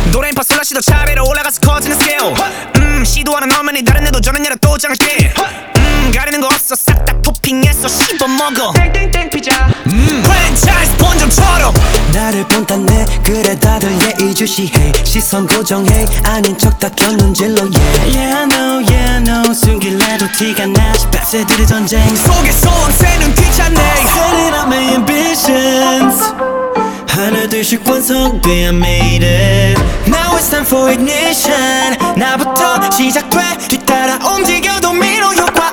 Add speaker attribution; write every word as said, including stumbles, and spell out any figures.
Speaker 1: 노래인파 슬러시도 차례로 올라가서 커지는 스케일. 음 시도하는 너만이 다른 애도 저는 얘랑 또 장할게. 음 가리는 거 없어 싹 다 토핑해서 씹어먹어. 땡땡땡 피자. 음 프랜차이즈 본점처럼
Speaker 2: 나를 본다네 그래 다들 예의주시해 시선 고정해 아닌 척 다 곁눈질로 yeah Yeah I know yeah I know 숨길래도 티가 나지 빡세들의 전쟁
Speaker 1: 속에서 새는 귀찮네.
Speaker 2: Set it up my ambitions 하나 둘씩 완성돼 I made it Now it's time for ignition 나부터 시작돼 뒤따라 움직여도 미로 효과